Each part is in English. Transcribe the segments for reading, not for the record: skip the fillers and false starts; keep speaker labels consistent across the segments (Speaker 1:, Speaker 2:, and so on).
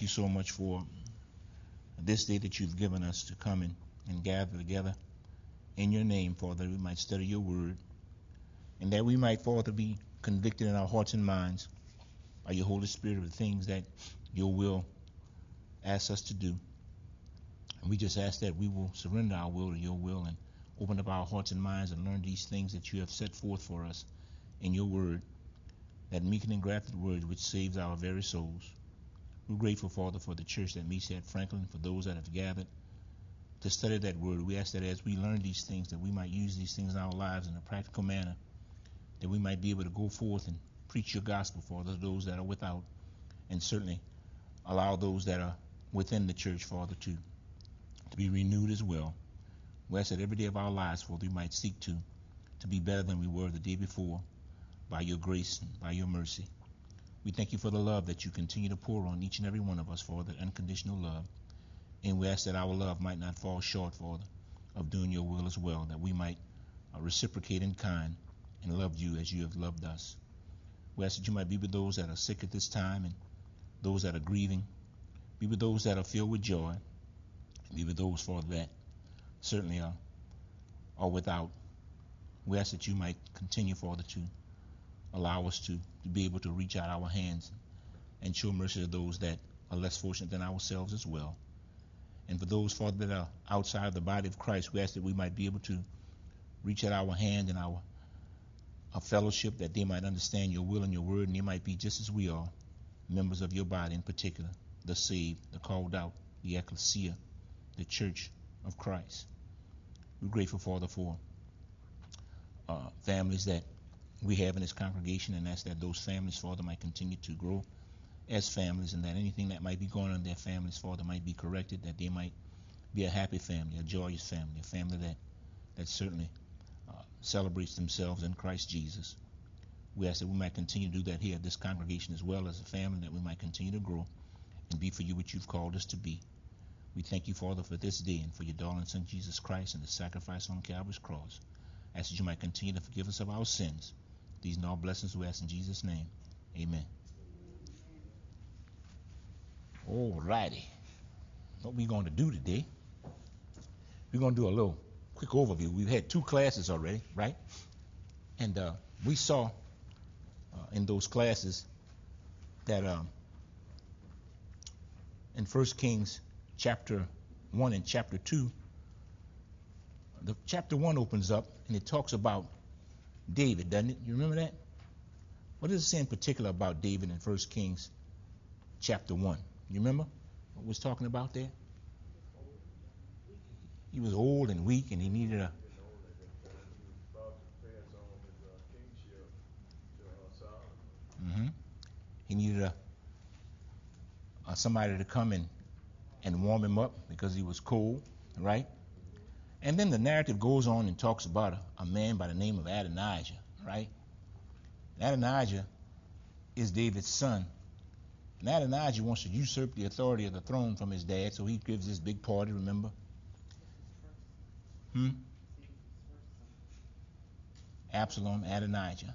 Speaker 1: thank you so much for this day that you've given us to come and gather together in your name, Father, that we might study your word, and that we might, Father, be convicted in our hearts and minds by your Holy Spirit of the things that your will asks us to do. And we just ask that we will surrender our will to your will and open up our hearts and minds and learn these things that you have set forth for us in your word, that meek and engrafted word which saves our very souls. We're grateful, Father, for the church that meets at Franklin, for those that have gathered to study that word. We ask that as we learn these things, that we might use these things in our lives in a practical manner, that we might be able to go forth and preach your gospel, Father, to those that are without, and certainly allow those that are within the church, Father, to be renewed as well. We ask that every day of our lives, Father, we might seek to be better than we were the day before by your grace and by your mercy. We thank you for the love that you continue to pour on each and every one of us, Father, unconditional love. And we ask that our love might not fall short, Father, of doing your will as well, that we might reciprocate in kind and love you as you have loved us. We ask that you might be with those that are sick at this time and those that are grieving. Be with those that are filled with joy. Be with those, Father, that certainly are without. We ask that you might continue, Father, to allow us to be able to reach out our hands and show mercy to those that are less fortunate than ourselves as well. And for those, Father, that are outside of the body of Christ, we ask that we might be able to reach out our hand and our fellowship, that they might understand your will and your word, and they might be just as we are, members of your body in particular, the saved, the called out, the ecclesia, the church of Christ. We're grateful, Father, for families that we have in this congregation, and ask that those families, Father, might continue to grow as families, and that anything that might be going on in their families, Father, might be corrected, that they might be a happy family, a joyous family, a family that certainly celebrates themselves in Christ Jesus. We ask that we might continue to do that here at this congregation as well as a family, that we might continue to grow and be for you what you've called us to be. We thank you, Father, for this day and for your darling Son, Jesus Christ, and the sacrifice on Calvary's cross. I ask that you might continue to forgive us of our sins. These and all blessings we ask in Jesus' name. Amen. All righty. What we're going to do today, we're going to do a little quick overview. We've had 2 classes already, right? And we saw in those classes that in 1 Kings chapter 1 and chapter 2, the chapter 1 opens up and it talks about David, doesn't it? You remember that? What does it say in particular about David in 1 Kings chapter 1? You remember what was talking about there? He was old and weak, and he needed a... He needed somebody to come and warm him up because he was cold, right? And then the narrative goes on and talks about a man by the name of Adonijah, right? Adonijah is David's son. And Adonijah wants to usurp the authority of the throne from his dad, so he gives this big party, remember? Absalom, Adonijah.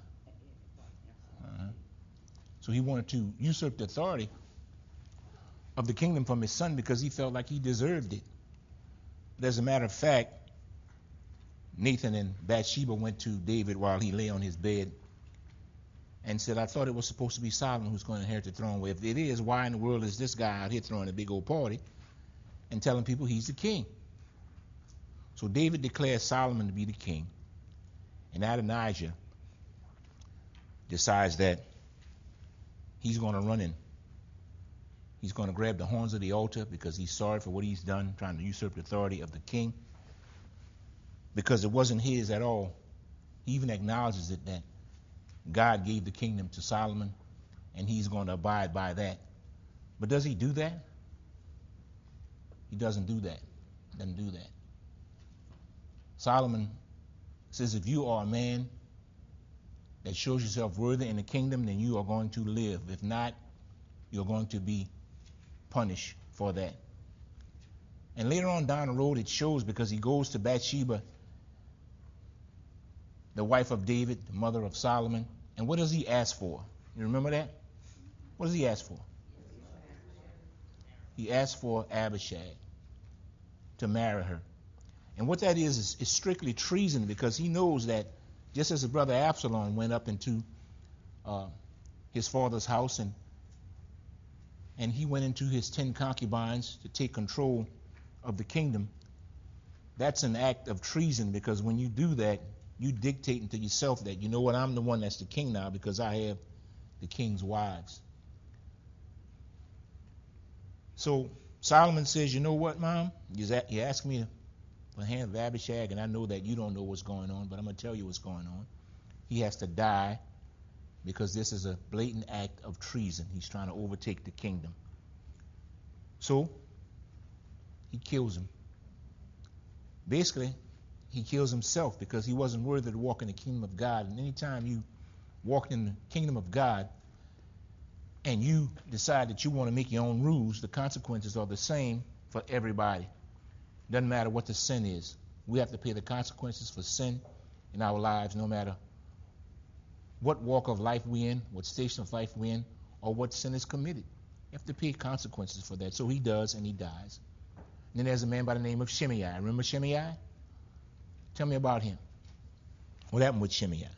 Speaker 1: So he wanted to usurp the authority of the kingdom from his son because he felt like he deserved it. But as a matter of fact, Nathan and Bathsheba went to David while he lay on his bed and said, I thought it was supposed to be Solomon who's going to inherit the throne. Well, if it is, why in the world is this guy out here throwing a big old party and telling people he's the king? So David declares Solomon to be the king. And Adonijah decides that he's going to run in. He's going to grab the horns of the altar because he's sorry for what he's done, trying to usurp the authority of the king. Because it wasn't his at all. He even acknowledges it, that God gave the kingdom to Solomon, and he's going to abide by that. But does he do that? He doesn't do that. Doesn't do that. Solomon says, if you are a man that shows yourself worthy in the kingdom, then you are going to live. If not, you're going to be punished for that. And later on down the road, it shows, because he goes to Bathsheba, the wife of David, the mother of Solomon. And what does he ask for? You remember that? What does he ask for? he asked for Abishag to marry her. And what that is strictly treason, because he knows that just as his brother Absalom went up into his father's house and he went into his 10 concubines to take control of the kingdom, that's an act of treason, because when you do that, you dictating to yourself that, you know what, I'm the one that's the king now because I have the king's wives. So Solomon says, you know what, Mom? You asked me for the hand of Abishag, and I know that you don't know what's going on, but I'm going to tell you what's going on. He has to die because this is a blatant act of treason. He's trying to overtake the kingdom. So he kills him. Basically, he kills himself because he wasn't worthy to walk in the kingdom of God. And anytime you walk in the kingdom of God and you decide that you want to make your own rules, the consequences are the same for everybody. Doesn't matter what the sin is. We have to pay the consequences for sin in our lives, no matter what walk of life we're in, what station of life we're in, or what sin is committed. You have to pay consequences for that. So he does, and he dies. And then there's a man by the name of Shimei. Remember Shimei? Tell me about him. What happened with Shimei?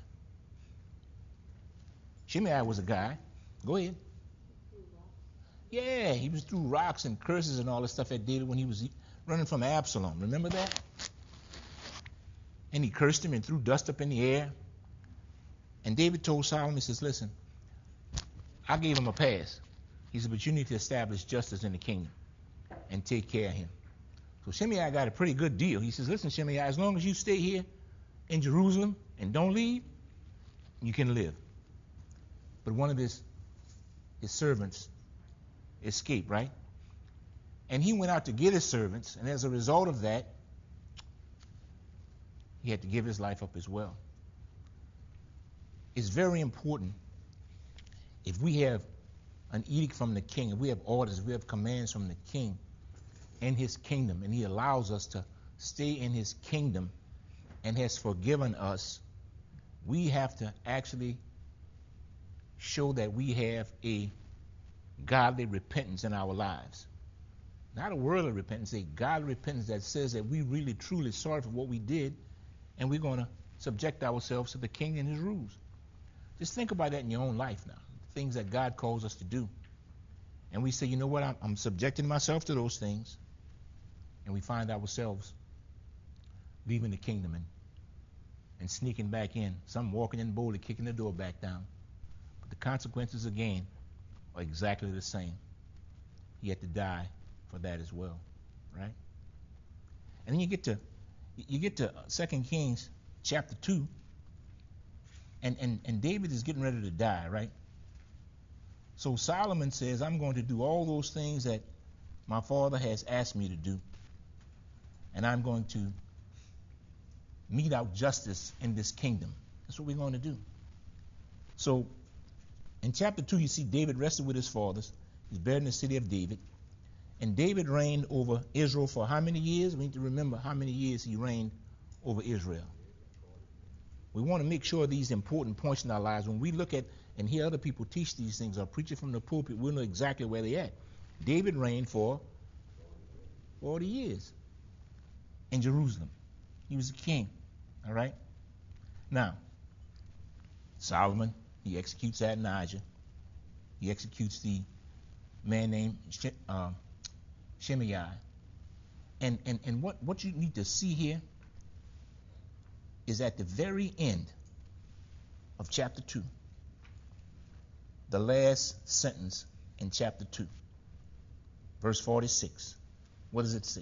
Speaker 1: Shimei was a guy. Go ahead. Yeah, he was through rocks and curses and all this stuff at David when he was running from Absalom. Remember that? And he cursed him and threw dust up in the air. And David told Solomon, he says, listen, I gave him a pass. He said, but you need to establish justice in the kingdom and take care of him. So Shimei got a pretty good deal. He says, listen, Shimei, as long as you stay here in Jerusalem and don't leave, you can live. But one of his servants escaped, right? And he went out to get his servants, and as a result of that, he had to give his life up as well. It's very important, if we have an edict from the king, if we have orders, if we have commands from the king in his kingdom, and he allows us to stay in his kingdom and has forgiven us, we have to actually show that we have a godly repentance in our lives. Not a worldly repentance, a godly repentance that says that we really truly sorry for what we did, and we're going to subject ourselves to the king and his rules. Just think about that in your own life now, things that God calls us to do. And we say, you know what, I'm subjecting myself to those things, and we find ourselves leaving the kingdom and sneaking back in, some walking in boldly, kicking the door back down. But the consequences, again, are exactly the same. He had to die for that as well, right? And then you get to 2 Kings chapter 2, and David is getting ready to die, right? So Solomon says, I'm going to do all those things that my father has asked me to do, and I'm going to mete out justice in this kingdom. That's what we're going to do. So in chapter 2, you see David rested with his fathers. He's buried in the city of David. And David reigned over Israel for how many years? We need to remember how many years he reigned over Israel. We want to make sure these important points in our lives, when we look at and hear other people teach these things or preach it from the pulpit, we'll know exactly where they're at. David reigned for 40 years in Jerusalem. He was a king, all right? Now, Solomon, he executes Adonijah. He executes the man named Shimei. And what you need to see here is at the very end of chapter 2, the last sentence in chapter 2, verse 46. What does it say?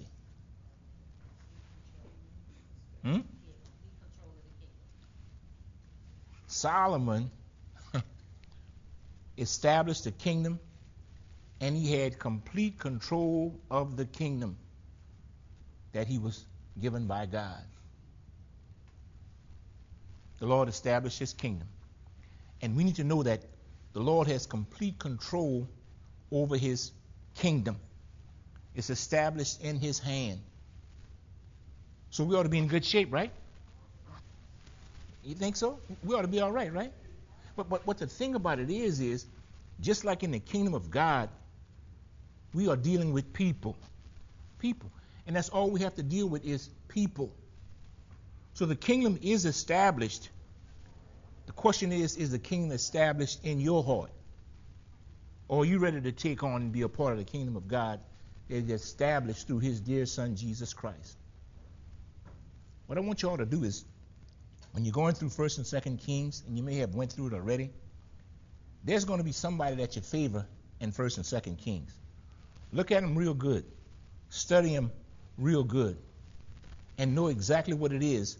Speaker 1: Solomon established a kingdom, and he had complete control of the kingdom that he was given by God. The Lord established his kingdom. And we need to know that the Lord has complete control over his kingdom. It's established in his hand. So we ought to be in good shape, right? You think so? We ought to be all right, right? But what the thing about it is just like in the kingdom of God, We are dealing with people. People. And that's all we have to deal with is people. So the kingdom is established. The question is the kingdom established in your heart? Or are you ready to take on and be a part of the kingdom of God that is established through his dear son, Jesus Christ? What I want you all to do is, when you're going through 1st and 2nd Kings, and you may have went through it already, there's going to be somebody that you favor in 1st and 2nd Kings. Look at them real good. Study them real good. And know exactly what it is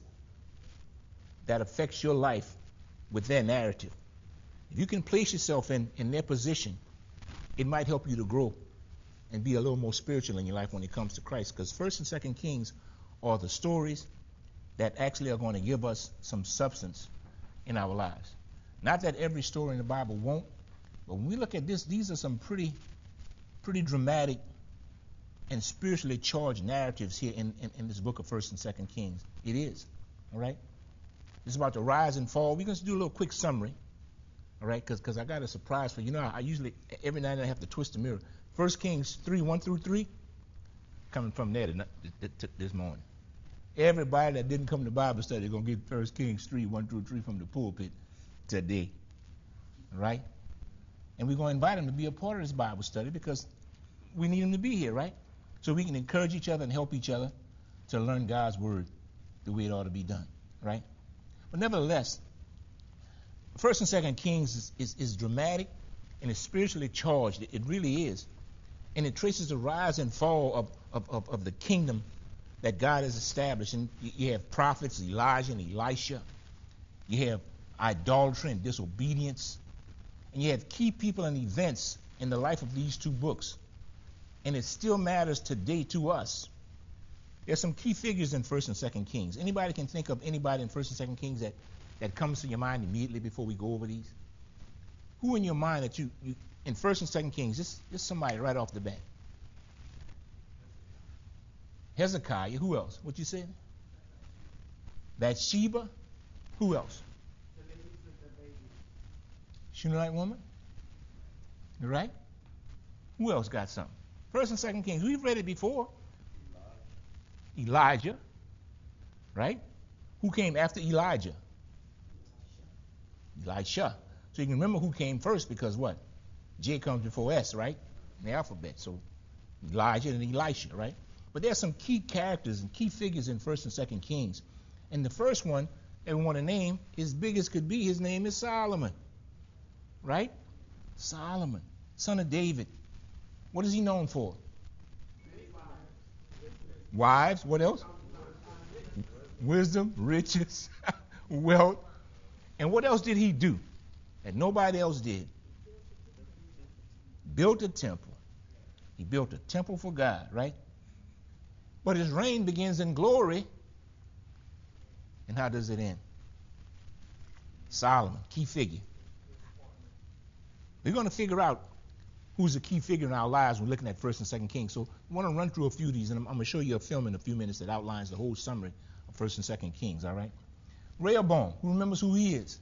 Speaker 1: that affects your life with their narrative. If you can place yourself in their position, it might help you to grow and be a little more spiritual in your life when it comes to Christ. Because 1st and 2nd Kings are the stories that actually are going to give us some substance in our lives. Not that every story in the Bible won't, but when we look at this, these are some pretty dramatic and spiritually charged narratives here in this book of 1st and 2nd Kings. It is, all right? It's about the rise and fall. We're going to do a little quick summary, all right? Because I got a surprise for you. You know, I usually, every night I have to twist the mirror. 1 Kings 3, 1 through 3, coming from there this morning. Everybody that didn't come to Bible study is going to get 1 Kings 3, 1 through 3 from the pulpit today, all right? And we're going to invite them to be a part of this Bible study because we need them to be here, right? So we can encourage each other and help each other to learn God's word the way it ought to be done, right? But nevertheless, 1st and 2nd Kings is dramatic and it's spiritually charged. It really is. And it traces the rise and fall of the kingdom that God has established. And you have prophets, Elijah and Elisha. You have idolatry and disobedience. And you have key people and events in the life of these two books. And it still matters today to us. There's some key figures in 1st and 2nd Kings. Anybody can think of anybody in 1st and 2nd Kings that comes to your mind immediately before we go over these? Who in your mind that you in 1st and 2nd Kings, just somebody right off the bat? Hezekiah. Who else? What you said? Bathsheba. Who else? Shunammite woman. Right? Who else got something? 1st and 2nd Kings. We've read it before. Elijah. Right? Who came after Elijah? Elisha. So you can remember who came first because what? J comes before S, right? In the alphabet. So Elijah and Elisha, right? But there's some key characters and key figures in 1st and 2nd Kings. And the first one that we want to name, as big as could be, his name is Solomon. Right? Solomon, son of David. What is he known for? Wives. What else? Wisdom, riches, wealth. And what else did he do that nobody else did? Built a temple. He built a temple for God, right? But his reign begins in glory. And how does it end? Solomon, key figure. We're going to figure out who's a key figure in our lives when we're looking at 1st and 2nd Kings. So I want to run through a few of these, and I'm going to show you a film in a few minutes that outlines the whole summary of 1st and 2nd Kings, all right? Rehoboam, who remembers who he is?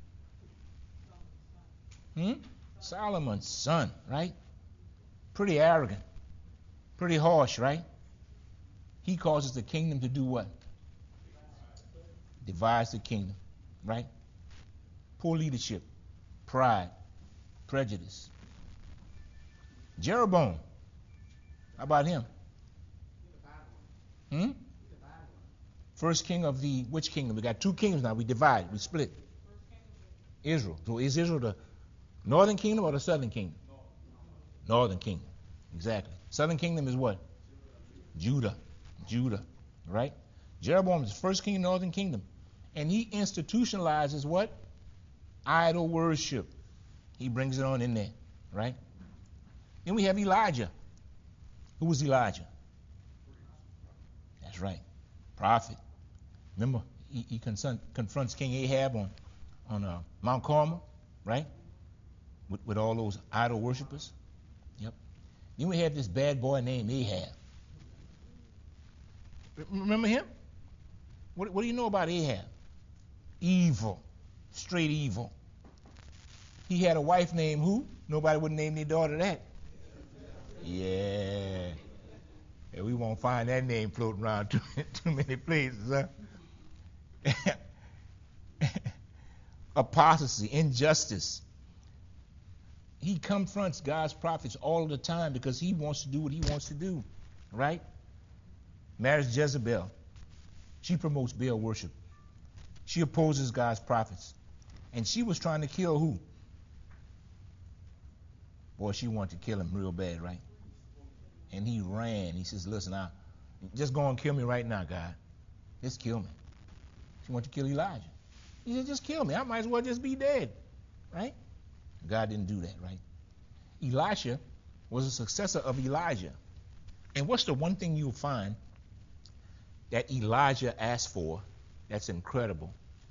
Speaker 1: Solomon's son, right? Pretty arrogant, pretty harsh, right? He causes the kingdom to do what? Divides the kingdom, right? Poor leadership, pride, prejudice. Jeroboam, how about him? First king of the, which kingdom? We got two kingdoms now. We divide, we split. Israel. So is Israel the northern kingdom or the southern kingdom? Northern kingdom. Exactly. Southern kingdom is what? Judah. Judah. Right? Jeroboam is the first king of the northern kingdom. And he institutionalizes what? Idol worship. He brings it on in there. Right? Then we have Elijah. Who was Elijah? That's right. Prophet. Remember, he confronts King Ahab on Mount Carmel, right? With all those idol worshipers. Yep. Then we have this bad boy named Ahab. Remember him? What do you know about Ahab? Evil. Straight evil. He had a wife named who? Nobody would name their daughter that. Yeah. Yeah, we won't find that name floating around too many places, huh? Apostasy, injustice. He confronts God's prophets all the time because he wants to do what he wants to do, right? Marries Jezebel. She promotes Baal worship. She opposes God's prophets. And she was trying to kill who? Boy, she wanted to kill him real bad, right? And he ran. He says, listen, just go and kill me right now, God. Just kill me. She wanted to kill Elijah. He said, just kill me. I might as well just be dead, right? God didn't do that, right? Elisha was a successor of Elijah. And what's the one thing you'll find that Elijah asked for that's incredible?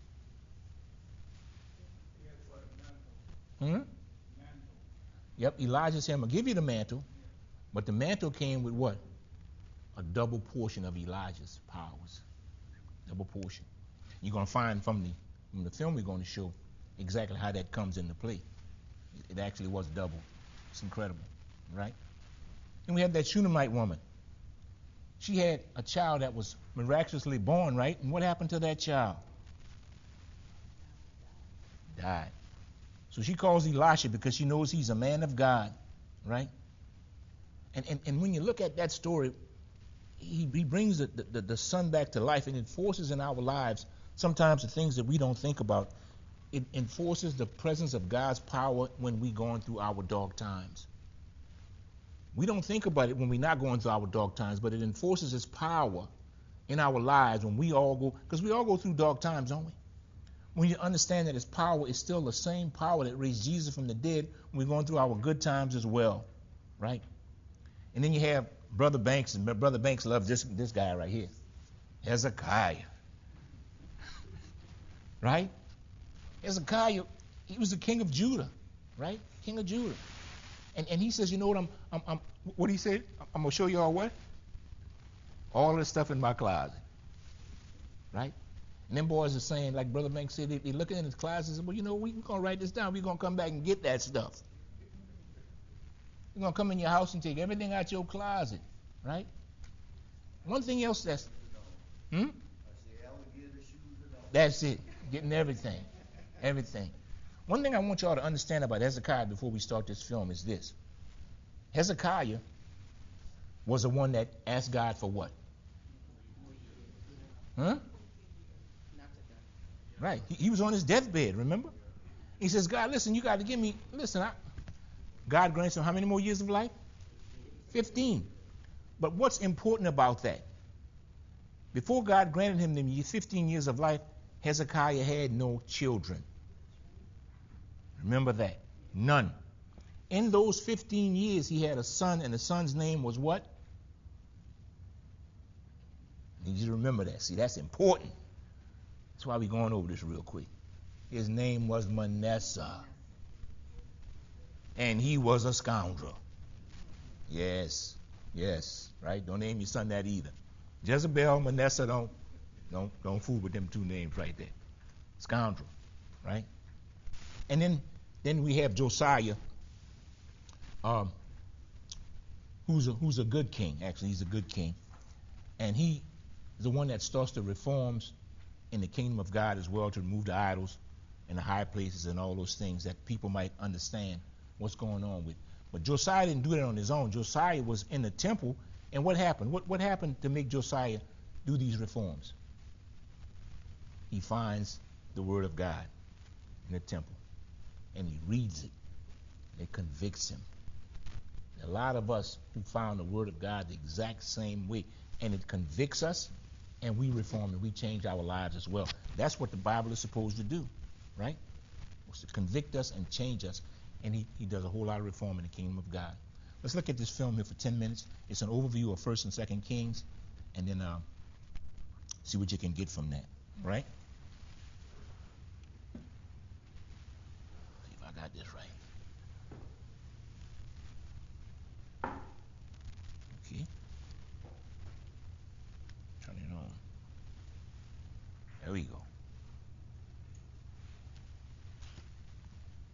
Speaker 1: Yep, Elijah said, I'm going to give you the mantle, but the mantle came with what? A double portion of Elijah's powers. Double portion. You're going to find from the film we're going to show exactly how that comes into play. It actually was double. It's incredible, right? And we have that Shunammite woman. She had a child that was miraculously born, right? And what happened to that child? Died. So she calls Elisha because she knows he's a man of God, right? And when you look at that story, he brings the son back to life, and it forces in our lives sometimes the things that we don't think about. It enforces the presence of God's power when we're going through our dark times. We don't think about it when we're not going through our dark times, but it enforces its power in our lives when we all go, because we all go through dark times, don't we? When you understand that his power is still the same power that raised Jesus from the dead, we're going through our good times as well, right? And then you have Brother Banks, and Brother Banks loves this guy right here, Hezekiah, right? Hezekiah, he was the king of Judah, right? King of Judah. And he says, you know what, what he said? I'm going to show you all what? All this stuff in my closet, right? And them boys are saying, like Brother Banks said, they're looking in his closet and said, well, you know, we're going to write this down. We're going to come back and get that stuff. We're going to come in your house and take everything out your closet, right? One thing else that's it, getting everything, everything. One thing I want y'all to understand about Hezekiah before we start this film is this. Hezekiah was the one that asked God for what? Right. He was on his deathbed, remember? He says, God, listen, you got to give me, God grants him how many more years of life? 15. But what's important about that? Before God granted him the 15 years of life, Hezekiah had no children. Remember that. None. In those 15 years, he had a son, and the son's name was what? I need you to remember that. See, that's important. That's why we're going over this real quick. His name was Manasseh. And he was a scoundrel. Yes, right? Don't name your son that either. Jezebel, Manasseh, don't fool with them two names right there. Scoundrel, right? And then we have Josiah, who's a good king. Actually, he's a good king. And he is the one that starts the reforms in the kingdom of God as well, to remove the idols and the high places and all those things that people might understand what's going on with. But Josiah didn't do that on his own. Josiah was in the temple, and what happened? What happened to make Josiah do these reforms? He finds the word of God in the temple, and he reads it. It convicts him. A lot of us who found the word of God the exact same way, and it convicts us, and we reform and we change our lives as well. That's what the Bible is supposed to do, right? It's to convict us and change us, and he does a whole lot of reform in the kingdom of God. Let's look at this film here for 10 minutes. It's an overview of 1st and 2nd Kings, and then see what you can get from that, right? See if I got this right. Okay. Turn it on. There we go.
Speaker 2: The books of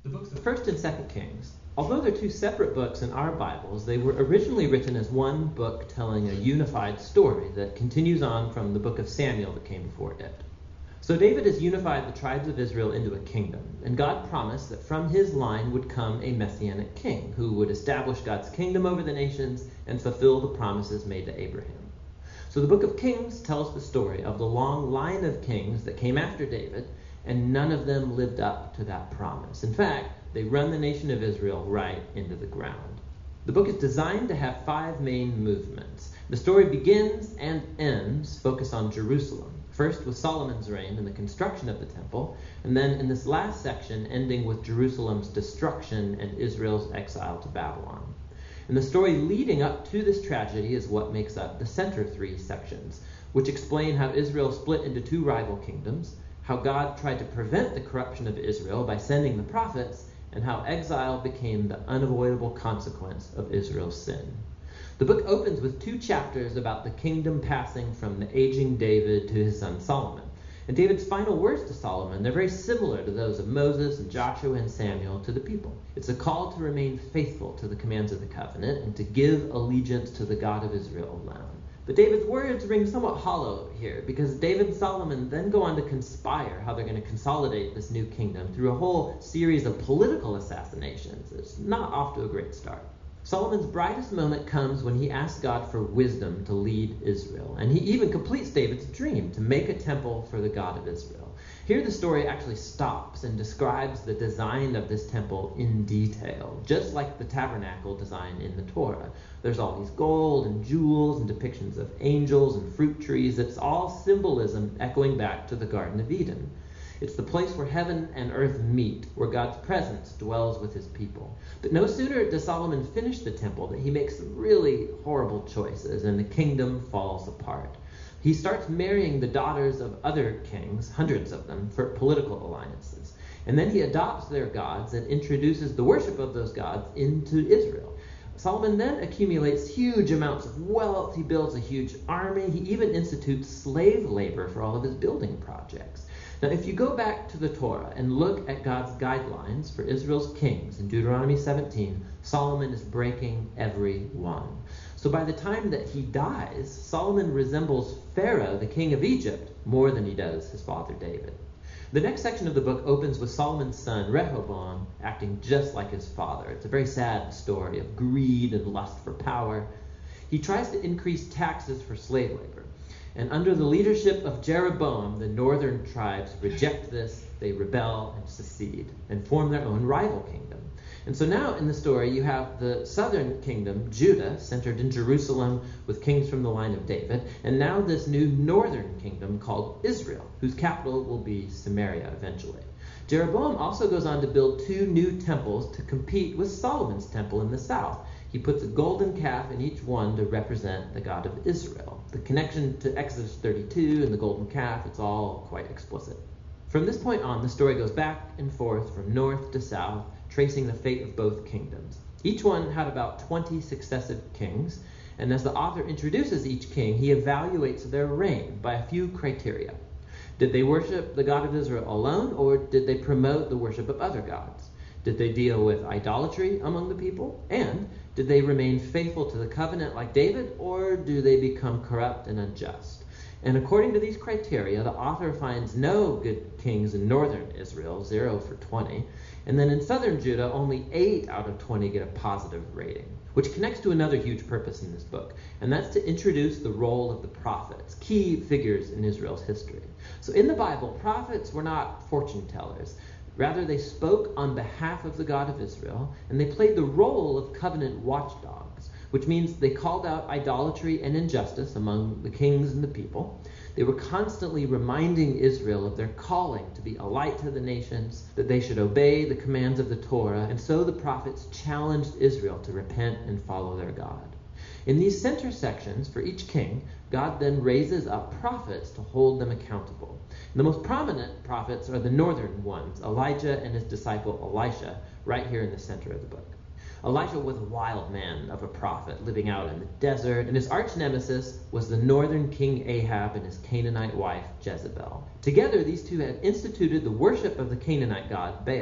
Speaker 2: with 1st and 2nd Kings, although they're two separate books in our Bibles, they were originally written as one book telling a unified story that continues on from the book of Samuel that came before it. So David has unified the tribes of Israel into a kingdom, and God promised that from his line would come a messianic king who would establish God's kingdom over the nations and fulfill the promises made to Abraham. So the book of Kings tells the story of the long line of kings that came after David, and none of them lived up to that promise. In fact, they run the nation of Israel right into the ground. The book is designed to have 5 main movements. The story begins and ends focused on Jerusalem. First with Solomon's reign and the construction of the temple, and then in this last section ending with Jerusalem's destruction and Israel's exile to Babylon. And the story leading up to this tragedy is what makes up the center 3 sections, which explain how Israel split into 2 rival kingdoms, how God tried to prevent the corruption of Israel by sending the prophets, and how exile became the unavoidable consequence of Israel's sin. The book opens with 2 chapters about the kingdom passing from the aging David to his son Solomon. And David's final words to Solomon, they're very similar to those of Moses and Joshua and Samuel to the people. It's a call to remain faithful to the commands of the covenant and to give allegiance to the God of Israel alone. But David's words ring somewhat hollow here, because David and Solomon then go on to conspire how they're going to consolidate this new kingdom through a whole series of political assassinations. It's not off to a great start. Solomon's brightest moment comes when he asks God for wisdom to lead Israel, and he even completes David's dream to make a temple for the God of Israel. Here the story actually stops and describes the design of this temple in detail, just like the tabernacle design in the Torah. There's all these gold and jewels and depictions of angels and fruit trees. It's all symbolism echoing back to the Garden of Eden. It's the place where heaven and earth meet, where God's presence dwells with his people. But no sooner does Solomon finish the temple than he makes some really horrible choices, and the kingdom falls apart. He starts marrying the daughters of other kings, hundreds of them, for political alliances. And then he adopts their gods and introduces the worship of those gods into Israel. Solomon then accumulates huge amounts of wealth. He builds a huge army. He even institutes slave labor for all of his building projects. Now, if you go back to the Torah and look at God's guidelines for Israel's kings in Deuteronomy 17, Solomon is breaking every one. So by the time that he dies, Solomon resembles Pharaoh, the king of Egypt, more than he does his father David. The next section of the book opens with Solomon's son, Rehoboam, acting just like his father. It's a very sad story of greed and lust for power. He tries to increase taxes for slave labor. And under the leadership of Jeroboam, the northern tribes reject this, they rebel and secede, and form their own rival kingdom. And so now in the story you have the southern kingdom, Judah, centered in Jerusalem with kings from the line of David, and now this new northern kingdom called Israel, whose capital will be Samaria eventually. Jeroboam also goes on to build 2 new temples to compete with Solomon's temple in the south. He puts a golden calf in each one to represent the God of Israel. The connection to Exodus 32 and the golden calf, it's all quite explicit. From this point on, the story goes back and forth from north to south, tracing the fate of both kingdoms. Each one had about 20 successive kings, and as the author introduces each king, he evaluates their reign by a few criteria. Did they worship the God of Israel alone, or did they promote the worship of other gods? Did they deal with idolatry among the people? And did they remain faithful to the covenant like David, or do they become corrupt and unjust? And according to these criteria, the author finds no good kings in northern Israel, 0 for 20. And then in southern Judah, only 8 out of 20 get a positive rating, which connects to another huge purpose in this book, and that's to introduce the role of the prophets, key figures in Israel's history. So in the Bible, prophets were not fortune tellers. Rather, they spoke on behalf of the God of Israel, and they played the role of covenant watchdogs, which means they called out idolatry and injustice among the kings and the people. They were constantly reminding Israel of their calling to be a light to the nations, that they should obey the commands of the Torah, and so the prophets challenged Israel to repent and follow their God. In these center sections for each king, God then raises up prophets to hold them accountable. And the most prominent prophets are the northern ones, Elijah and his disciple Elisha, right here in the center of the book. Elijah was a wild man of a prophet living out in the desert, and his arch nemesis was the northern king Ahab and his Canaanite wife Jezebel. Together, these two had instituted the worship of the Canaanite god Baal,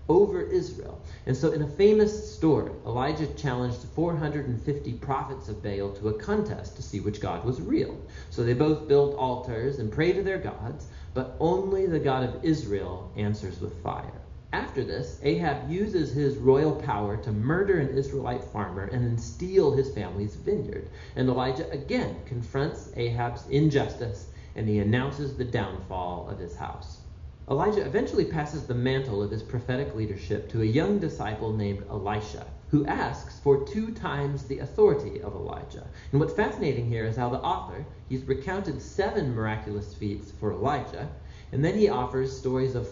Speaker 2: over Israel. And so in a famous story, Elijah challenged 450 prophets of Baal to a contest to see which god was real. So they both build altars and pray to their gods, but only the God of Israel answers with fire. After this, Ahab uses his royal power to murder an Israelite farmer and then steal his family's vineyard. And Elijah again confronts Ahab's injustice, and he announces the downfall of his house. Elijah eventually passes the mantle of his prophetic leadership to a young disciple named Elisha, who asks for 2 times the authority of Elijah. And what's fascinating here is how the author, he's recounted 7 miraculous feats for Elijah, and then he offers stories of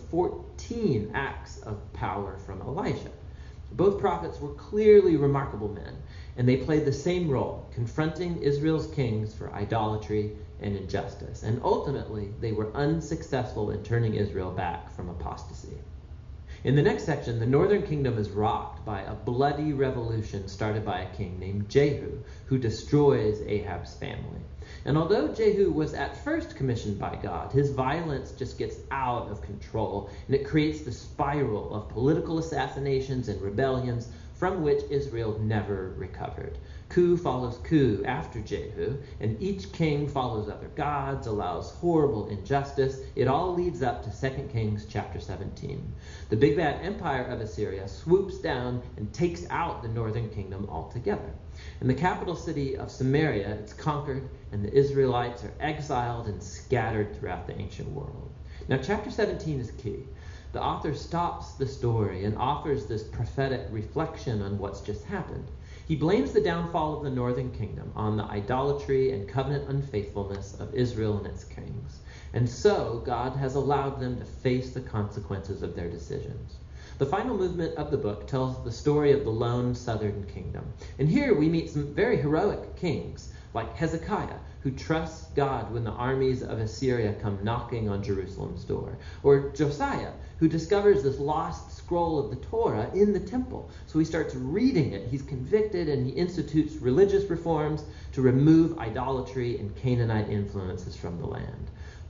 Speaker 2: 14 acts of power from Elisha. Both prophets were clearly remarkable men, and they played the same role, confronting Israel's kings for idolatry and injustice. And ultimately, they were unsuccessful in turning Israel back from apostasy. In the next section, the northern kingdom is rocked by a bloody revolution started by a king named Jehu, who destroys Ahab's family. And although Jehu was at first commissioned by God, his violence just gets out of control, and it creates the spiral of political assassinations and rebellions from which Israel never recovered. Coup follows coup after Jehu, and each king follows other gods, allows horrible injustice. It all leads up to 2 Kings chapter 17. The big bad empire of Assyria swoops down and takes out the northern kingdom altogether. In the capital city of Samaria, it's conquered, and the Israelites are exiled and scattered throughout the ancient world. Now, chapter 17 is key. The author stops the story and offers this prophetic reflection on what's just happened. He blames the downfall of the northern kingdom on the idolatry and covenant unfaithfulness of Israel and its kings. And so God has allowed them to face the consequences of their decisions. The final movement of the book tells the story of the lone southern kingdom. And here we meet some very heroic kings, like Hezekiah, who trusts God when the armies of Assyria come knocking on Jerusalem's door. Or Josiah, who discovers this lost scroll of the Torah in the temple. So he starts reading it. He's convicted, and he institutes religious reforms to remove idolatry and Canaanite influences from the land.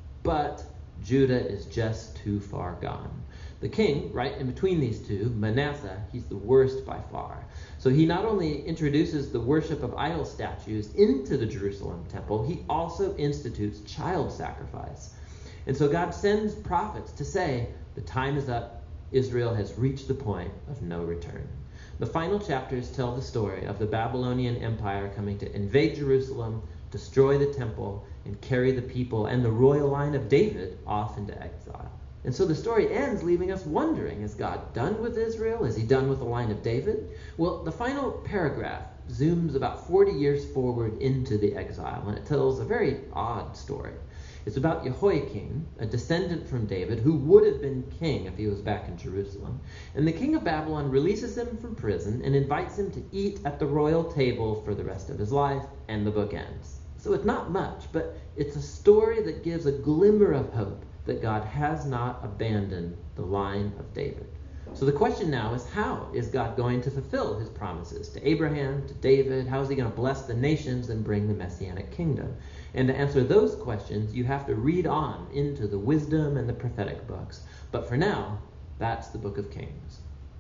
Speaker 2: But Judah is just too far gone. The king, right in between these two, Manasseh, he's the worst by far. So he not only introduces the worship of idol statues into the Jerusalem temple, he also institutes child sacrifice. And so God sends prophets to say, the time is up. Israel has reached the point of no return. The final chapters tell the story of the Babylonian Empire coming to invade Jerusalem, destroy the temple, and carry the people and the royal line of David off into exile. And so the story ends leaving us wondering, is God done with Israel? Is he done with the line of David? Well, the final paragraph zooms about 40 years forward into the exile, and it tells a very odd story. It's about Jehoiakim, a descendant from David, who would have been king if he was back in Jerusalem. And the king of Babylon releases him from prison and invites him to eat at the royal table for the rest of his life, and the book ends. So it's not much, but it's a story that gives a glimmer of hope that God has not abandoned the line of David. So the question now is, how is God going to fulfill his promises to Abraham, to David? How is he going to bless the nations and bring the Messianic kingdom? And to answer those questions, you have to read on into the wisdom and the prophetic books. But for now, that's the book of Kings.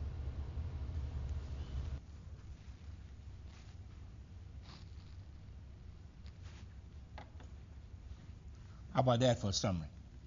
Speaker 1: How about that for a summary?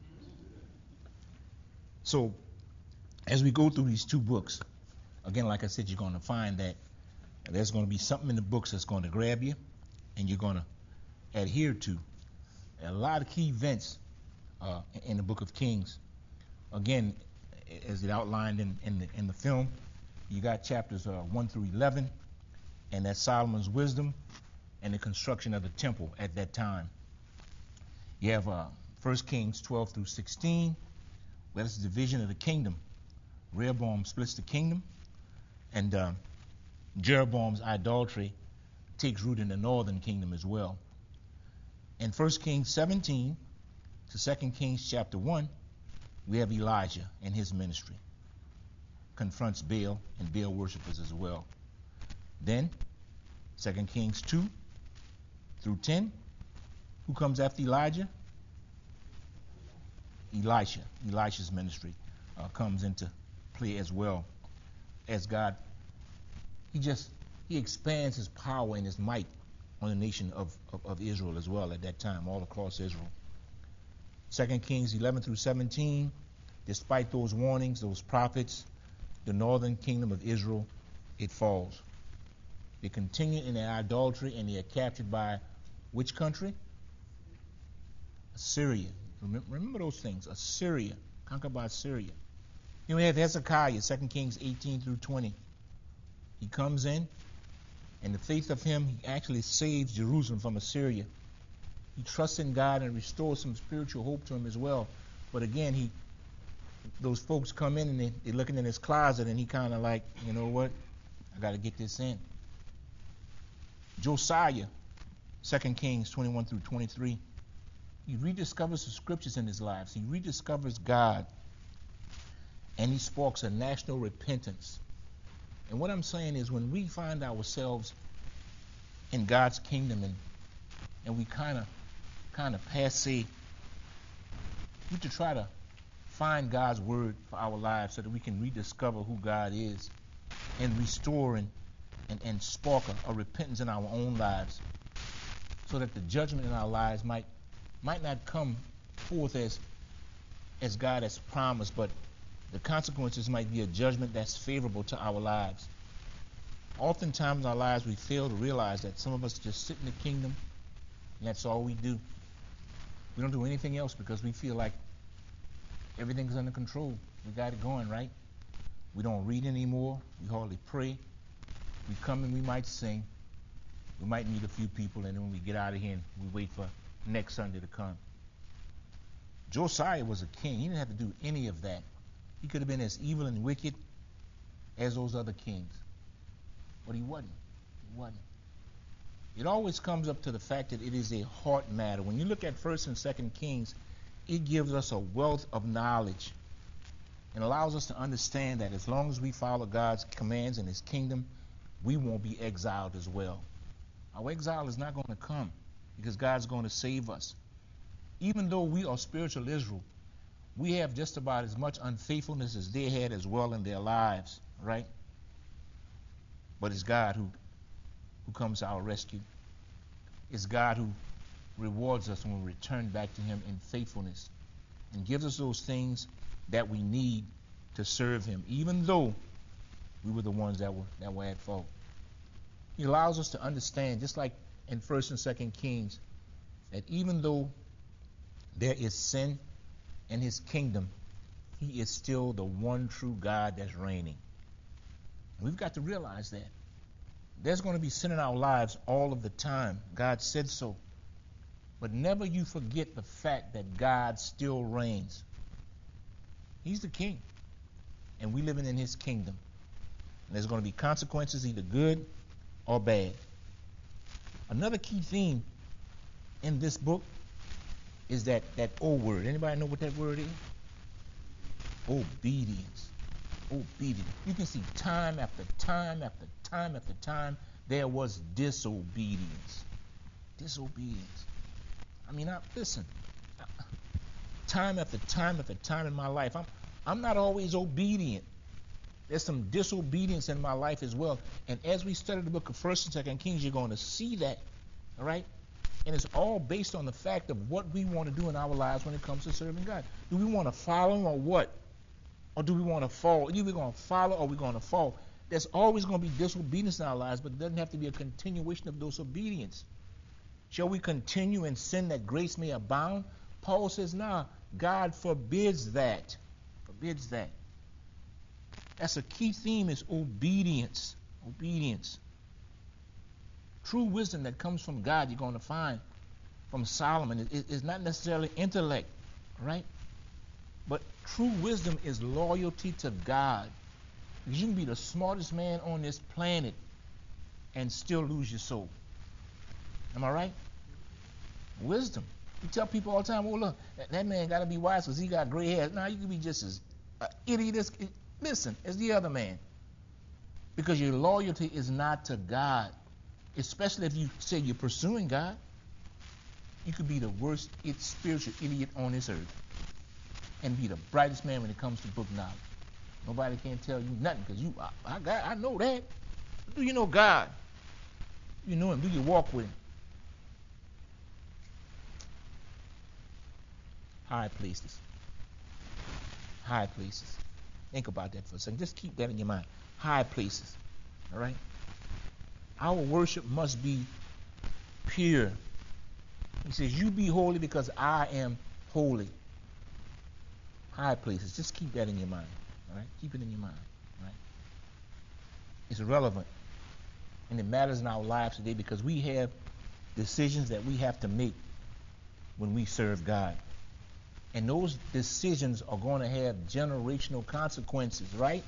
Speaker 1: So, as we go through these 2 books, again, like I said, you're going to find that there's going to be something in the books that's going to grab you, and you're going to adhere to. A lot of key events in the book of Kings. Again, as it outlined in the film, you got chapters 1 through 11, and that's Solomon's wisdom and the construction of the temple at that time. You have 1 Kings 12 through 16, where that's the division of the kingdom. Rehoboam splits the kingdom, and Jeroboam's idolatry takes root in the northern kingdom as well. In 1 Kings 17 to 2 Kings chapter 1, we have Elijah and his ministry. Confronts Baal and Baal worshippers as well. Then, 2 Kings 2 through 10, who comes after Elijah? Elisha. Elisha's ministry comes into play as well as God. He expands his power and his might on the nation of Israel as well at that time, all across Israel. 2 Kings 11 through 17, despite those warnings, those prophets, the northern kingdom of Israel, it falls. They continue in their idolatry, and they are captured by which country? Assyria. Remember those things. Assyria, conquered by Assyria. Then we have Hezekiah, 2 Kings 18 through 20. He comes in, and the faith of him, he actually saves Jerusalem from Assyria. He trusts in God and restores some spiritual hope to him as well. But again, those folks come in and they're looking in his closet, and he kind of like, you know what? I got to get this in. Josiah, 2 Kings 21 through 23. He rediscovers the scriptures in his life. He rediscovers God, and he sparks a national repentance. And what I'm saying is, when we find ourselves in God's kingdom and we kind of passe, we have to try to find God's word for our lives so that we can rediscover who God is and restore and spark a repentance in our own lives, so that the judgment in our lives might not come forth as God has promised, but the consequences might be a judgment that's favorable to our lives. Oftentimes in our lives we fail to realize that some of us just sit in the kingdom and that's all we do. We don't do anything else because we feel like everything's under control. We got it going, right? We don't read anymore. We hardly pray. We come and we might sing. We might meet a few people, and then when we get out of here, we wait for next Sunday to come. Josiah was a king. He didn't have to do any of that. He could have been as evil and wicked as those other kings. But he wasn't. He wasn't. It always comes up to the fact that it is a heart matter. When you look at 1st and 2nd Kings, it gives us a wealth of knowledge and allows us to understand that as long as we follow God's commands and his kingdom, we won't be exiled as well. Our exile is not going to come because God's going to save us. Even though we are spiritual Israel, we have just about as much unfaithfulness as they had as well in their lives, right? But it's God who comes to our rescue. It's God who rewards us when we return back to him in faithfulness and gives us those things that we need to serve him, even though we were the ones that were at fault. He allows us to understand, just like in 1st and 2nd Kings, that even though there is sin in his kingdom, he is still the one true God that's reigning. And we've got to realize that. There's going to be sin in our lives all of the time. God said so. But never you forget the fact that God still reigns. He's the king. And we living in his kingdom. And there's going to be consequences, either good or bad. Another key theme in this book is that O word. Anybody know what that word is? Obedience. Obedience. You can see time after time after time after time there was disobedience. Disobedience. I mean, listen. Time after time after time in my life, I'm not always obedient. There's some disobedience in my life as well. And as we study the book of 1st and 2nd Kings, you're going to see that. All right? And it's all based on the fact of what we want to do in our lives when it comes to serving God. Do we want to follow him or what? Or do we want to fall? Either we're going to follow or we're going to fall. There's always going to be disobedience in our lives, but it doesn't have to be a continuation of disobedience. Shall we continue in sin that grace may abound? Paul says, nah, God forbids that. Forbids that. That's a key theme, is obedience. Obedience. True wisdom that comes from God, you're going to find from Solomon, is not necessarily intellect, right? But true wisdom is loyalty to God. Because you can be the smartest man on this planet and still lose your soul. Am I right? Wisdom. You tell people all the time, oh, look, that man got to be wise because he got gray hair. Now you can be just as idiot as the other man. Because your loyalty is not to God. Especially if you say you're pursuing God. You could be the worst spiritual idiot on this earth and be the brightest man when it comes to book knowledge. Nobody can tell you nothing because I know that. Do you know God? You know him. Do you walk with him? High places. High places. Think about that for a second. Just keep that in your mind. High places. All right? Our worship must be pure. He says, you be holy because I am holy. High places. Just keep that in your mind. All right? Keep it in your mind. All right? It's relevant. And it matters in our lives today because we have decisions that we have to make when we serve God. And those decisions are going to have generational consequences, right?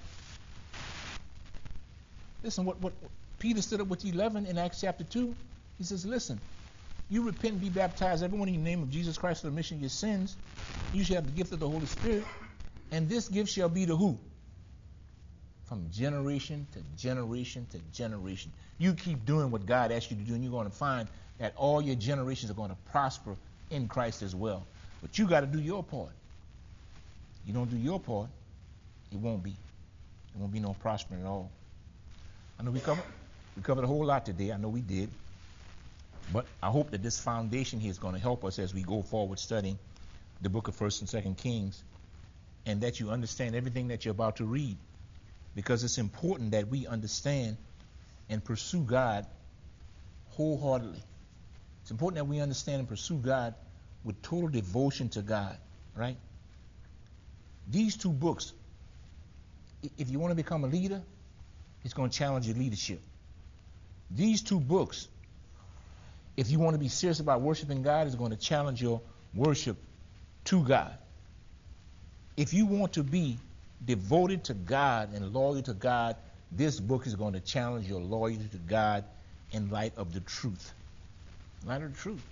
Speaker 1: Listen, what Peter stood up with 11 in Acts chapter 2. He says, listen, you repent and be baptized, everyone in the name of Jesus Christ for the remission of your sins. You shall have the gift of the Holy Spirit. And this gift shall be to who? From generation to generation to generation. You keep doing what God asked you to do, and you're going to find that all your generations are going to prosper in Christ as well. But you got to do your part. You don't do your part, it won't be. There won't be no prospering at all. I know we covered a whole lot today. I know we did. But I hope that this foundation here is going to help us as we go forward studying the book of 1st and 2nd Kings, and that you understand everything that you're about to read. Because it's important that we understand and pursue God wholeheartedly. It's important that we understand and pursue God with total devotion to God, right? These two books, if you want to become a leader, it's going to challenge your leadership. These two books, if you want to be serious about worshiping God, it's going to challenge your worship to God. If you want to be devoted to God and loyal to God, this book is going to challenge your loyalty to God in light of the truth. In light of the truth.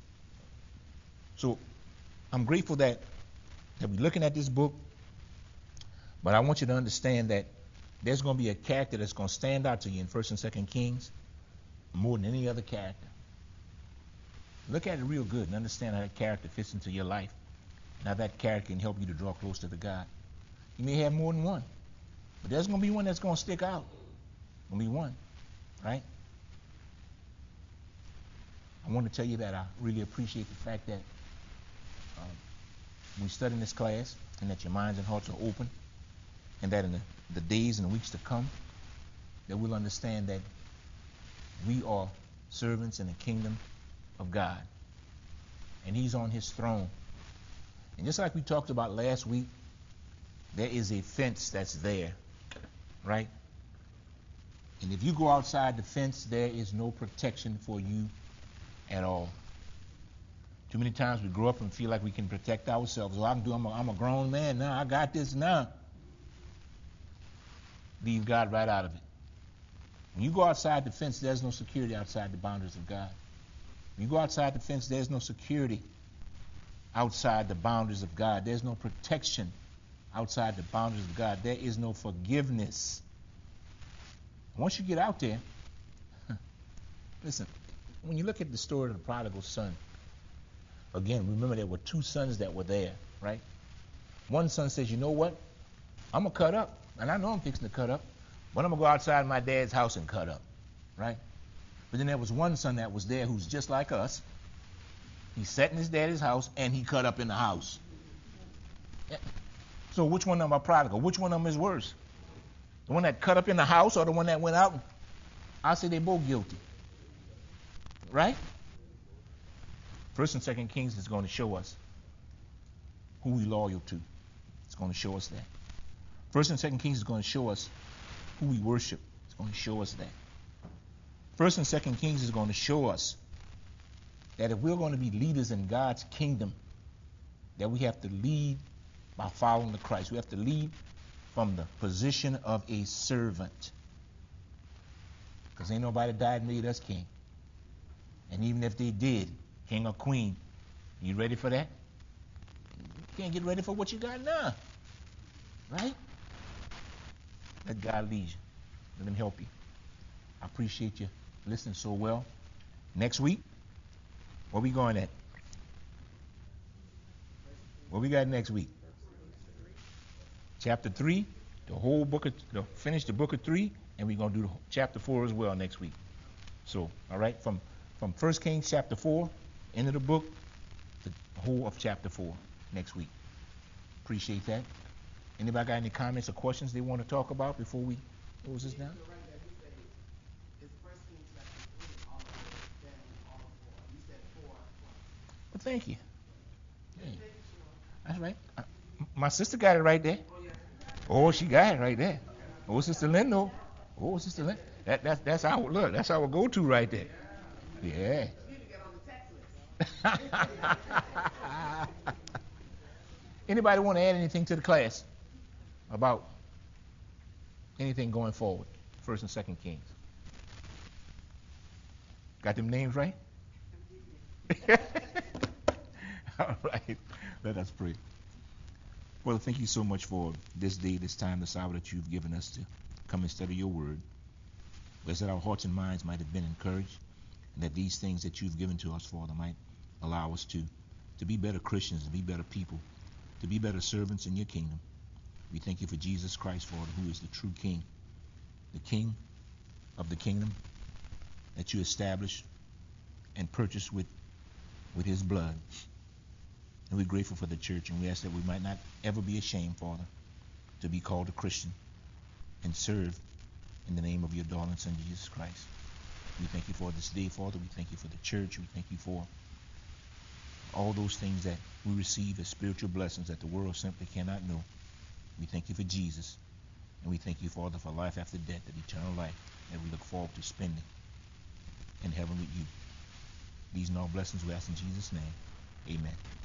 Speaker 1: So I'm grateful that we're looking at this book, but I want you to understand that there's going to be a character that's going to stand out to you in 1st and 2nd Kings more than any other character. Look at it real good and understand how that character fits into your life and how that character can help you to draw close to the God. You may have more than one, but there's going to be one that's going to stick out. Going to be one, right? I want to tell you that I really appreciate the fact that we study in this class and that your minds and hearts are open, and that in the days and the weeks to come, that we'll understand that we are servants in the kingdom of God, and he's on his throne. And just like we talked about last week, there is a fence that's there, right? And if you go outside the fence, there is no protection for you at all. Too many times we grow up and feel like we can protect ourselves. Well, I'm a grown man now. I got this now. Leave God right out of it. When you go outside the fence, there's no security outside the boundaries of God. When you go outside the fence, there's no security outside the boundaries of God. There's no protection outside the boundaries of God. There is no forgiveness. Once you get out there, listen, when you look at the story of the prodigal son, again, remember there were two sons that were there, right? One son says, you know what? I'm going to cut up. And I know I'm fixing to cut up, but I'm going to go outside my dad's house and cut up, right? But then there was one son that was there who's just like us. He sat in his daddy's house and he cut up in the house. So which one of them are prodigal? Which one of them is worse? The one that cut up in the house or the one that went out? I say they both guilty. Right? 1st and 2nd Kings is going to show us who we're loyal to. It's going to show us that. 1st and 2nd Kings is going to show us who we worship. It's going to show us that. 1st and 2nd Kings is going to show us that if we're going to be leaders in God's kingdom, that we have to lead by following the Christ. We have to lead from the position of a servant. Because ain't nobody died and made us king. And even if they did, king or queen, you ready for that? You can't get ready for what you got now. Right? Let God lead you. Let him help you. I appreciate you listening so well. Next week, where we going at? What we got next week? Chapter 3. the whole book finish the book of 3, and we're going to do chapter 4 as well next week. So, all right, from 1 Kings chapter 4, end of the book, the whole of chapter 4 next week. Appreciate that. Anybody got any comments or questions they want to talk about before we close this down? Well, thank you. Yeah. That's right. My sister got it right there. Oh, she got it right there. Oh, Sister Lindo. Oh, Sister Lindo. That's our look. That's our go-to right there. Yeah. Anybody want to add anything to the class about anything going forward? 1st and 2nd Kings. Got them names right? All right. Let us pray. Well, thank you so much for this day, this time, this hour that you've given us to come and study your word. Bless that our hearts and minds might have been encouraged, and that these things that you've given to us, Father, might allow us to be better Christians, to be better people, to be better servants in your kingdom. We thank you for Jesus Christ, Father, who is the true King, the King of the kingdom that you established and purchased with his blood. And we're grateful for the church, and we ask that we might not ever be ashamed, Father, to be called a Christian and serve in the name of your darling Son, Jesus Christ. We thank you for this day, Father. We thank you for the church. We thank you for all those things that we receive as spiritual blessings that the world simply cannot know. We thank you for Jesus. And we thank you, Father, for life after death, that eternal life that we look forward to spending in heaven with you. These and all blessings we ask in Jesus' name. Amen.